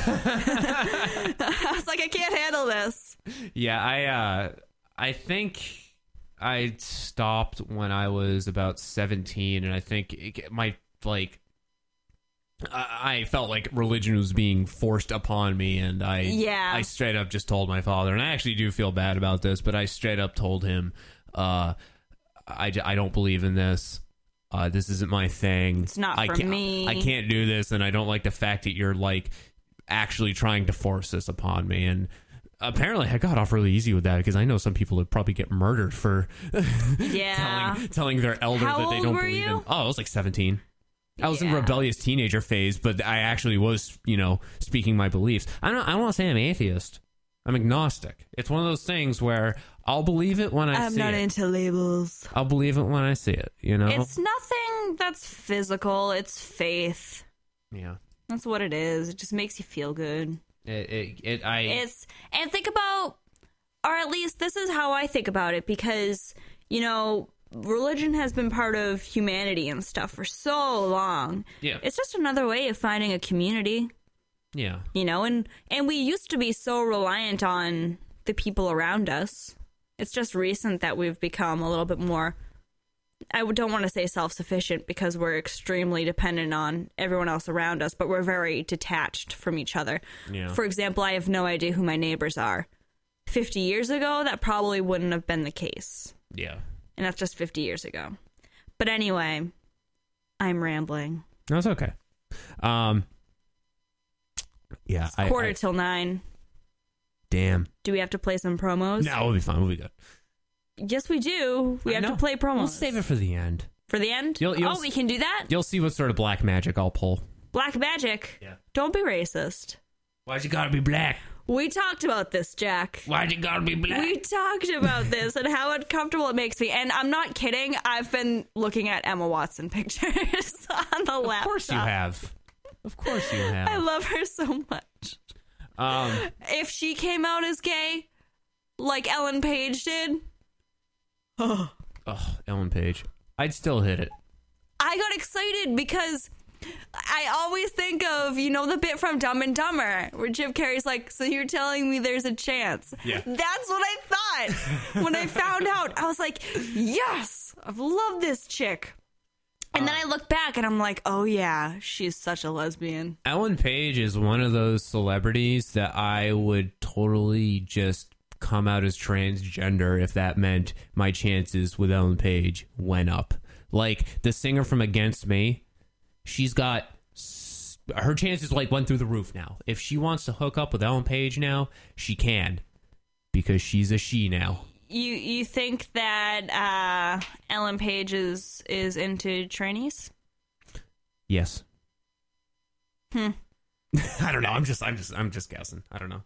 I was like, I can't handle this. Yeah, I uh I think I stopped when I was about seventeen, and I think it, my like I, I felt like religion was being forced upon me, and I Yeah. I straight up just told my father, and I actually do feel bad about this, but I straight up told him, uh, I, j- I don't believe in this. Uh, this isn't my thing. It's not I for can't, me. I can't do this, and I don't like the fact that you're like actually trying to force this upon me. And apparently, I got off really easy with that, because I know some people would probably get murdered for Yeah. telling telling their elder How that they old don't were believe you? in. Oh, I was like seventeen. I was in Yeah. rebellious teenager phase, but I actually was, you know, speaking my beliefs. I don't I don't want to say I'm atheist. I'm agnostic. It's one of those things where I'll believe it when I I'm see not it. into labels. I'll believe it when I see it, you know? It's nothing that's physical. It's faith. yeah. That's what it is. It just makes you feel good. It, it, it I It's and think about, or at least this is how I think about it, because you know religion has been part of humanity and stuff for so long. Yeah. It's just another way of finding a community, yeah. you know, and and we used to be so reliant on the people around us. It's just recent that we've become a little bit more, I don't want to say self-sufficient, because we're extremely dependent on everyone else around us, but we're very detached from each other. Yeah. For example, I have no idea who my neighbors are. fifty years ago, that probably wouldn't have been the case. Yeah. And that's just fifty years ago. But anyway, I'm rambling. That's okay. Um Yeah, It's I, quarter I, till nine. damn. Do we have to play some promos? No, we'll be fine. We'll be good. Yes, we do. We I have know. to play promos. We'll save it for the end. For the end? You'll- you'll oh, s- we can do that? You'll see what sort of black magic I'll pull. Black magic. Yeah. Don't be racist. Why'd you gotta be black? We talked about this, Jack. Why'd you gotta be black? We talked about this and how uncomfortable it makes me. And I'm not kidding. I've been looking at Emma Watson pictures on the laptop. Of course you have. Of course you have. I love her so much. Um, If she came out as gay, like Ellen Page did, oh, Ellen Page. I'd still hit it. I got excited because I always think of, you know, the bit from Dumb and Dumber where Jim Carrey's like, so you're telling me there's a chance. Yeah. That's what I thought. When I found out, I was like, yes, I've loved this chick. And then I look back and I'm like, oh yeah, she's such a lesbian. Ellen Page is one of those celebrities that I would totally just come out as transgender if that meant my chances with Ellen Page went up. Like the singer from Against Me, she's got s- her chances like went through the roof now. If she wants to hook up with Ellen Page now, she can, because she's a she now. You you think that uh, Ellen Page is, is into trainees? Yes. Hmm. I don't know. I'm just I'm just I'm just guessing. I don't know.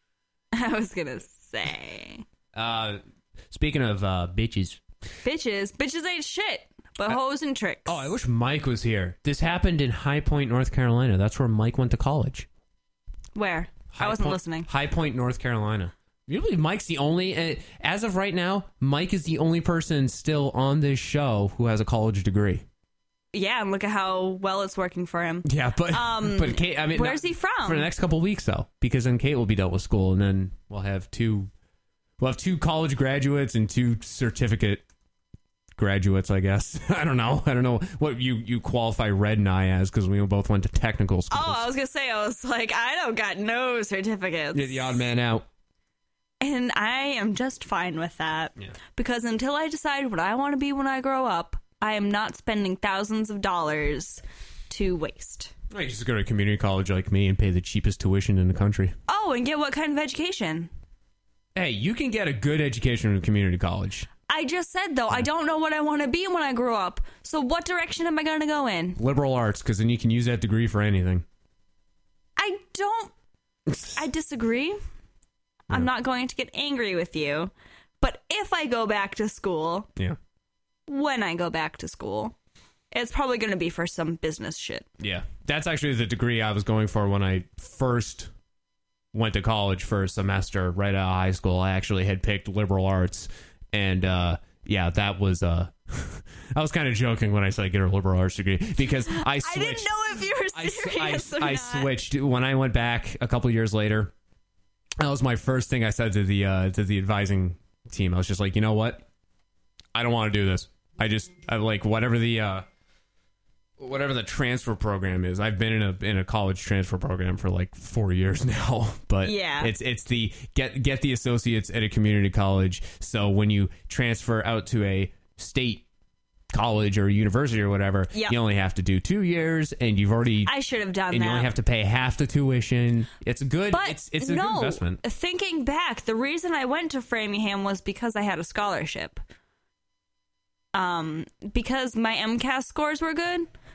I was gonna say. Uh speaking of uh bitches. Bitches. Bitches ain't shit, but hoes and tricks. Oh, I wish Mike was here. This happened in High Point, North Carolina. That's where Mike went to college. Where? High I wasn't Point- listening. High Point, North Carolina. You believe Mike's the only, uh, as of right now, Mike is the only person still on this show who has a college degree. Yeah, and look at how well it's working for him. Yeah, but Um, but Kate, I mean, where's not- he from? For the next couple of weeks, though, because then Kate will be done with school, and then we'll have two, we'll have two college graduates and two certificate graduates, I guess. I don't know. I don't know what you, you qualify Red and I as, because we both went to technical schools. Oh, I was gonna say, I was like, I don't got no certificates. You're the odd man out. And I am just fine with that. Yeah. Because until I decide what I want to be when I grow up, I am not spending thousands of dollars to waste. I just go to community college like me and pay the cheapest tuition in the country. Oh, and get what kind of education? Hey, you can get a good education in a community college. I just said, though, I don't know what I want to be when I grow up. So what direction am I going to go in? Liberal arts, because then you can use that degree for anything. I don't... I disagree. I'm not going to get angry with you. But if I go back to school, Yeah. when I go back to school, it's probably going to be for some business shit. Yeah. That's actually the degree I was going for when I first went to college for a semester right out of high school. I actually had picked liberal arts. And, uh, yeah, that was, uh, I was kind of joking when I said get a liberal arts degree, because I switched. I didn't know if you were I, serious I, or I not. switched when I went back a couple years later. That was my first thing I said to the uh, to the advising team. I was just like, you know what? I don't want to do this. I just I like whatever the uh, whatever the transfer program is. I've been in a in a college transfer program for like four years now, but Yeah. it's it's the get get the associates at a community college. So when you transfer out to a state college or university or whatever, Yep. you only have to do two years, and you've already I should have done and that. you only have to pay half the tuition. It's a good. But it's it's a no, good investment. thinking back, the reason I went to Framingham was because I had a scholarship. Um, because my MCAS scores were good,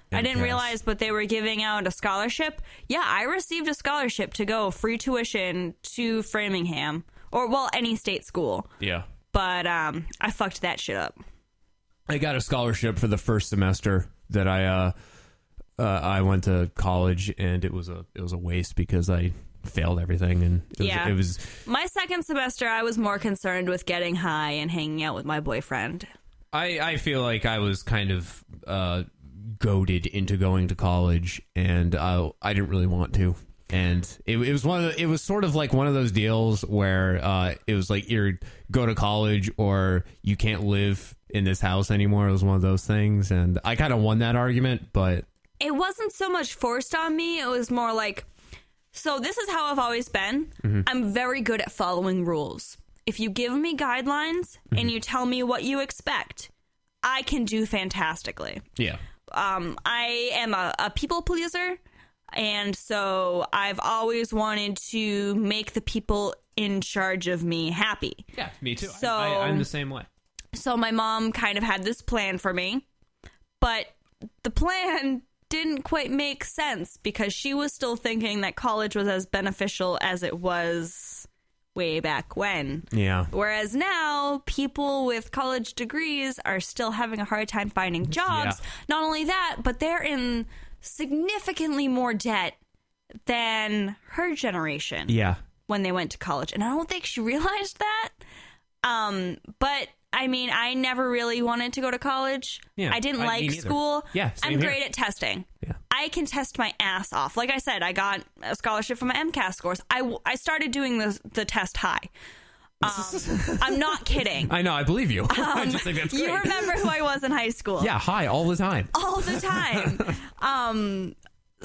I didn't M C A S. realize, but they were giving out a scholarship. Yeah, I received a scholarship to go free tuition to Framingham, or, well, any state school. Yeah. But um, I fucked that shit up. I got a scholarship for the first semester that I uh, uh, I went to college, and it was a it was a waste because I failed everything, and it was, Yeah. it was My second semester, I was more concerned with getting high and hanging out with my boyfriend. I I feel like I was kind of uh, goaded into going to college, and I I didn't really want to. And it, it was one of the, it was sort of like one of those deals where uh, it was like either go to college or you can't live in this house anymore. It was one of those things, and I kind of won that argument, but It wasn't so much forced on me. It was more like, so this is how I've always been. Mm-hmm. I'm very good at following rules. If you give me guidelines Mm-hmm. and you tell me what you expect, I can do fantastically. yeah, Um, I am a, a people pleaser, and so I've always wanted to make the people in charge of me happy. yeah, me too. So- I, I, I'm the same way. So my mom kind of had this plan for me, but the plan didn't quite make sense because she was still thinking that college was as beneficial as it was way back when. Yeah, Whereas now, people with college degrees are still having a hard time finding jobs. Yeah. Not only that, but they're in significantly more debt than her generation yeah. when they went to college. And I don't think she realized that. Um, but I mean, I never really wanted to go to college. Yeah, I didn't I- me like neither. school. Yeah, same I'm here. great at testing. Yeah. I can test my ass off. Like I said, I got a scholarship for my MCAS scores. I, w- I started doing the, the test high. Um, I'm not kidding. I know. I believe you. I just think that's great. You remember who I was in high school? Yeah, hi all the time. All the time. um,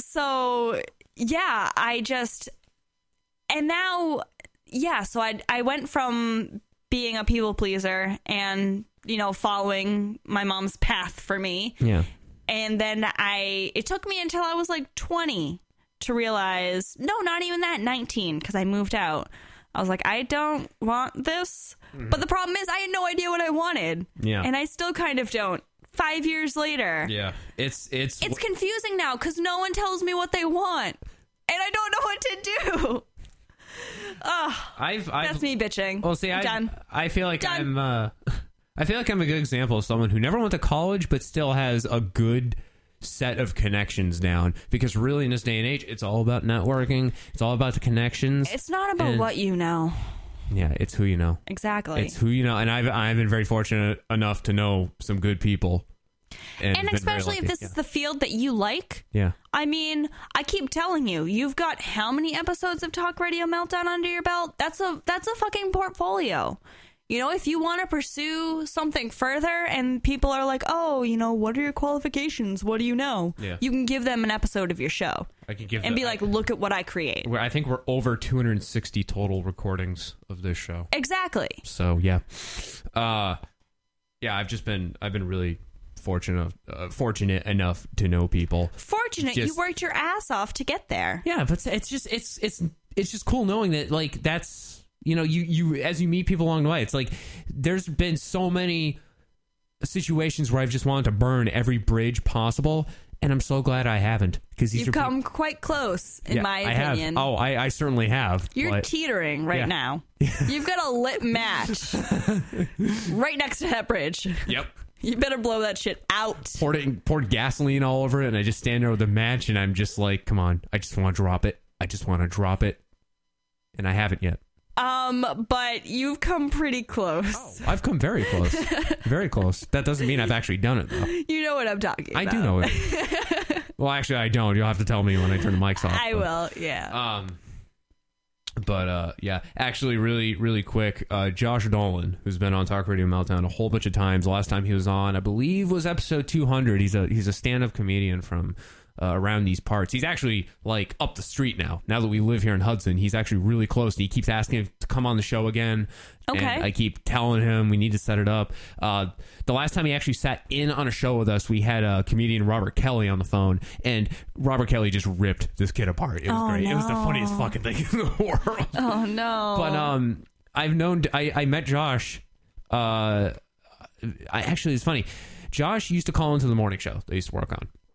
so yeah, I just, and now, yeah, so I, I went from being a people pleaser and, you know, following my mom's path for me. Yeah. And then I, it took me until I was like twenty to realize, no, not even that, nineteen, because I moved out. I was like, I don't want this. But the problem is I had no idea what I wanted. Yeah. And I still kind of don't. Five years later. Yeah. It's it's It's confusing now because no one tells me what they want. And I don't know what to do. I've, I've That's me bitching. Well, see, I Done. I feel like Done. I'm uh, I feel like I'm a good example of someone who never went to college but still has a good set of connections down, because really in this day and age it's all about networking. It's all about the connections. It's not about And- what you know. Yeah, it's who you know. Exactly. It's who you know, and I've I've been very fortunate enough to know some good people, and, and been very especially if lucky. this is the field that you like. yeah. I mean, I keep telling you, you've got how many episodes of Talk Radio Meltdown under your belt? That's a that's a fucking portfolio. You know, if you want to pursue something further and people are like, "Oh, you know, what are your qualifications? What do you know?" Yeah. You can give them an episode of your show I could give and the- be like, "Look at what I create." We're, I think we're over two hundred sixty total recordings of this show. Exactly. So yeah, uh, yeah. I've just been I've been really fortunate uh, fortunate enough to know people. Fortunate you Just- worked your ass off to get there. Yeah, but it's just it's it's it's just cool knowing that, like, that's, you know, you you as you meet people along the way, it's like there's been so many situations where I've just wanted to burn every bridge possible, and I'm so glad I haven't, because these You've are come quite close, in yeah, my I have. opinion. Oh, I, I certainly have. You're but- teetering right Yeah. now. You've got a lit match right next to that bridge. Yep. You better blow that shit out. Poured it, poured gasoline all over it, and I just stand there with a match, and I'm just like, come on, I just want to drop it. I just want to drop it, and I haven't yet. Um, but you've come pretty close. I've come very close, very close. That doesn't mean I've actually done it though. You know what I'm talking I about. do know it. Well, actually, I don't. You'll have to tell me when I turn the mics off. I but- will, yeah. Um, but uh, yeah, actually, really, really quick. Uh, Josh Dolan, who's been on Talk Radio Meltdown a whole bunch of times. The last time he was on, I believe, was episode two hundred. He's a he's a stand-up comedian from uh, around these parts. He's actually like up the street now. Now that we live here in Hudson, he's actually really close. And he keeps asking to come on the show again. Okay. And I keep telling him we need to set it up. Uh, the last time he actually sat in on a show with us, we had uh, comedian Robert Kelly on the phone, and Robert Kelly just ripped this kid apart. It was Oh, great. It was the no. funniest fucking thing in the world. Oh, no. But um, I've known I, I met Josh. Uh, I actually it's funny. Josh used to call into the morning show they used to work on,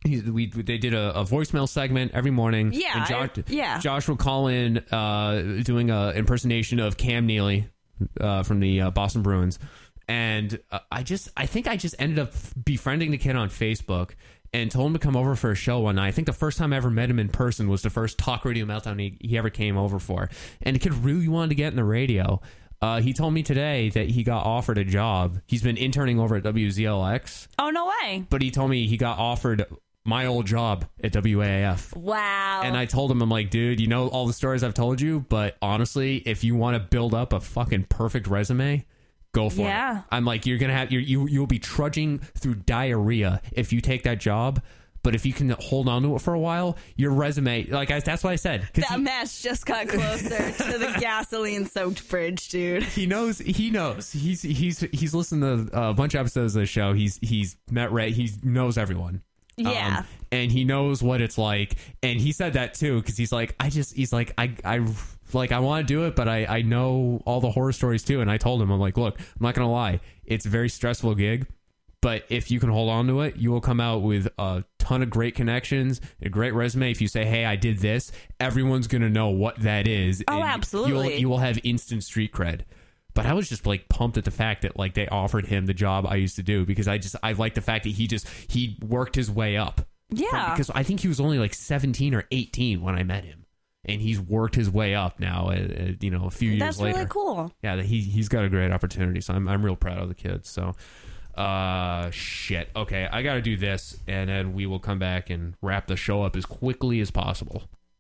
he, we they did a, a voicemail segment every morning. Yeah, and Josh, I- yeah. Josh would call in uh, doing a impersonation of Cam Neely uh, from the uh, Boston Bruins, and uh, I just I think I just ended up befriending the kid on Facebook and told him to come over for a show one night. I think the first time I ever met him in person was the first Talk Radio Meltdown he, he ever came over for, and the kid really wanted to get in the radio. Uh, he told me today that he got offered a job. He's been interning over at W Z L X. Oh, no way. But he told me he got offered my old job at W A F. Wow. And I told him, I'm like, dude, you know all the stories I've told you, but honestly, if you want to build up a fucking perfect resume, go for Yeah. it. I'm like, you're going to have, you're, you, you'll be trudging through diarrhea if you take that job. But if you can hold on to it for a while, your resume, like I, that's what I said. 'Cause That he, match just got closer to the gasoline-soaked bridge, dude. he knows. He knows. He's he's he's listened to a bunch of episodes of the show. He's he's met Ray. He knows everyone. Yeah. Um, and he knows what it's like. And he said that too, because he's like, I just, he's like, I, I, like, I want to do it, but I, I know all the horror stories too. And I told him, I'm like, look, I'm not going to lie. It's a very stressful gig, but if you can hold on to it, you will come out with a ton of great connections, a great resume. If you say, hey, I did this, everyone's going to know what that is. Oh, and absolutely. You'll, you will have instant street cred. But I was just like pumped at the fact that like they offered him the job I used to do, because I just I like the fact that he just he worked his way up. Yeah. From, because I think he was only like seventeen or eighteen when I met him, and he's worked his way up now. Uh, uh, you know, a few years That's later. really cool. Yeah, he he's got a great opportunity. So I'm I'm real proud of the kid. So, uh, shit. Okay, I got to do this, and then we will come back and wrap the show up as quickly as possible.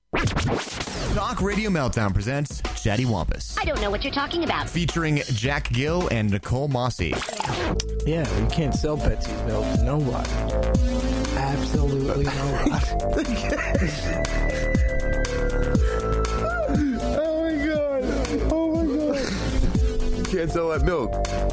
Talk Radio Meltdown presents Chatty Wampus. I don't know what you're talking about. Featuring Jack Gill and Nicole Mossy. Yeah, you can't sell Betsy's milk to nobody. Absolutely nobody. Oh my god! Oh my god! You can't sell that milk.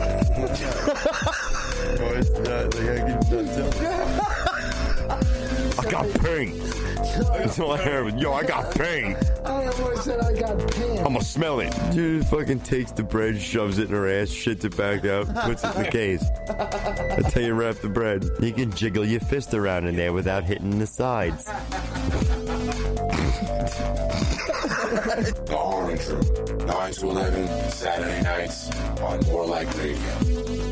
Oh, it's not like I can not tell. I got pain. That's all I heard. Yo, I got pain. I always said I got pain. I'm gonna smell it. Dude fucking takes the bread, shoves it in her ass, shits it back out, puts it in the case. That's how you wrap the bread. You can jiggle your fist around in there without hitting the sides. The Orange Room, nine to eleven, Saturday nights on More Like Radio.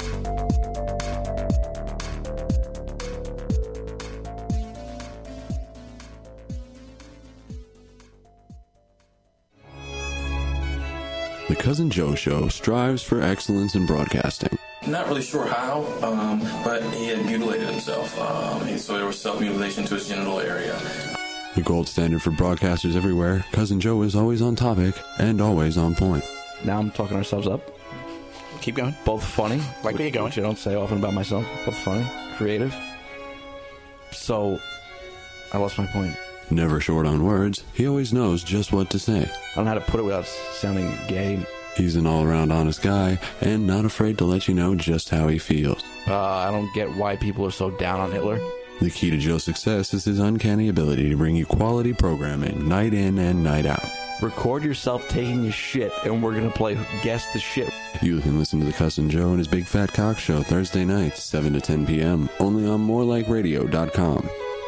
The Cousin Joe Show strives for excellence in broadcasting. Not really sure how, um, but he had mutilated himself. Um, he, so there was self-mutilation to his genital area. The gold standard for broadcasters everywhere, Cousin Joe is always on topic and always on point. Now I'm talking ourselves up. Keep going. Both funny. Like where you going? Which I don't say often about myself. Both funny, creative. So, I lost my point. Never short on words, he always knows just what to say. I don't know how to put it without sounding gay. He's an all-around honest guy and not afraid to let you know just how he feels. Uh, I don't get why people are so down on Hitler. The key to Joe's success is his uncanny ability to bring you quality programming night in and night out. Record yourself taking a shit, and we're going to play Guess the Shit. You can listen to the Cousin Joe and his Big Fat Cock Show Thursday nights, seven to ten p.m., only on more like radio dot com.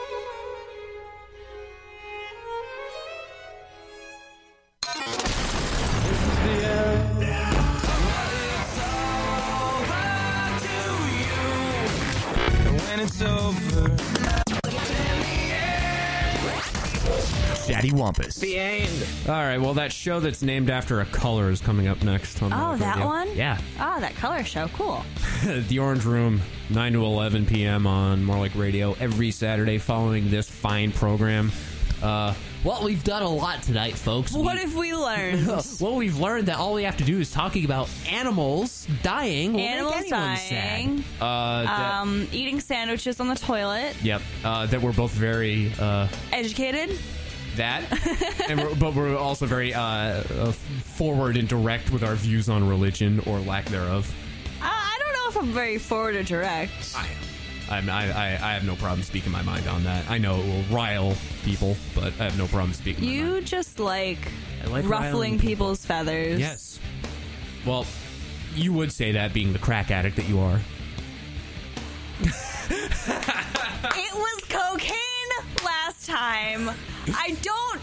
Chatty Wampus. The end. All right, well, that show that's named after a color is coming up next. On Oh, More that Radio. one? Yeah. Oh, that color show. Cool. The Orange Room, nine to eleven p.m. on More Like Radio every Saturday following this fine program. Uh, well, we've done a lot tonight, folks. What we, have we learned? well, we've learned that all we have to do is talking about animals dying. will make Animals anyone dying. Sad. Uh, that, Um, eating sandwiches on the toilet. yep. Uh, that we're both very... Uh, Educated. that, and we're, but we're also very uh, uh, forward and direct with our views on religion or lack thereof. Uh, I don't know if I'm very forward or direct. I am. I, I, I have no problem speaking my mind on that. I know it will rile people, but I have no problem speaking my You mind. just like, I like ruffling riling people. people's feathers. Yes. Well, you would say that being the crack addict that you are. It was cocaine last time. I don't.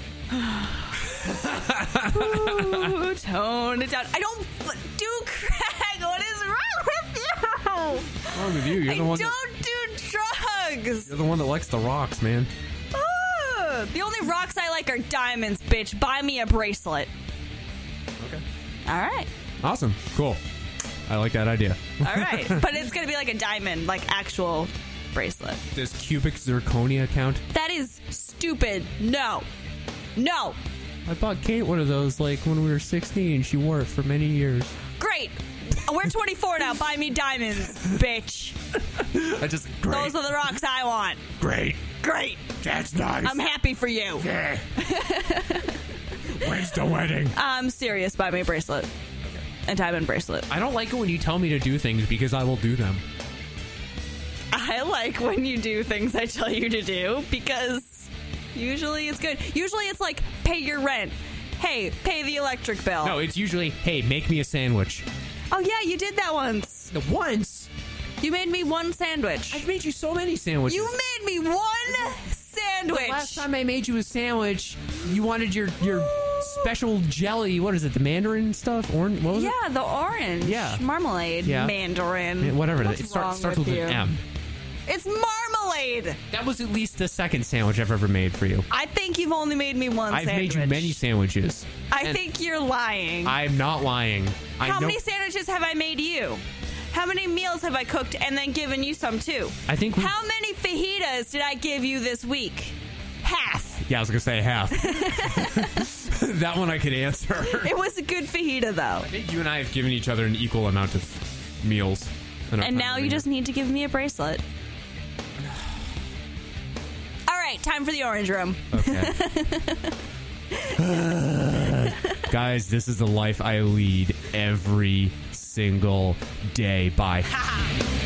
Ooh, tone it down. I don't f- do crack. What is wrong with you? What's wrong with you? You're I the one. don't That, do drugs. you're the one that likes the rocks, man. Ah, the only rocks I like are diamonds, bitch. Buy me a bracelet. Okay. All right. Awesome. Cool. I like that idea. All right. But it's going to be like a diamond, like actual bracelet. Does cubic zirconia count? That is stupid. No. No. I bought Kate one of those like when we were sixteen. She wore it for many years. Great. We're twenty-four now. Buy me diamonds, bitch. I just great. Those are the rocks I want. Great. Great. That's nice. I'm happy for you. Yeah. When's the wedding? I'm serious. Buy me a bracelet. A diamond bracelet. I don't like it when you tell me to do things because I will do them. I like when you do things I tell you to do because usually it's good. Usually it's like pay your rent. Hey, pay the electric bill. No, it's usually, hey, make me a sandwich. Oh yeah, you did that once. No, once? You made me one sandwich. I've made you so many sandwiches. You made me one sandwich. The last time I made you a sandwich, you wanted your your special jelly. What is it? The mandarin stuff? Orange? What was yeah, it? the orange. Yeah. Marmalade. Yeah. Mandarin. Yeah, whatever. What's it start, wrong starts with with you? an M. It's marmalade. That was at least the second sandwich I've ever made for you. I think you've only made me one I've sandwich. made you many sandwiches. I and think you're lying. I'm not lying. I How know, many sandwiches have I made you? How many meals have I cooked and then given you some too? I think we- How many fajitas did I give you this week? Half. Yeah, I was going to say half. That one I could answer. It was a good fajita though. I think you and I have given each other an equal amount of meals. in our And time now you living just need to give me a bracelet. All right, time for the orange room. Okay. Guys, this is the life I lead every single day. Bye.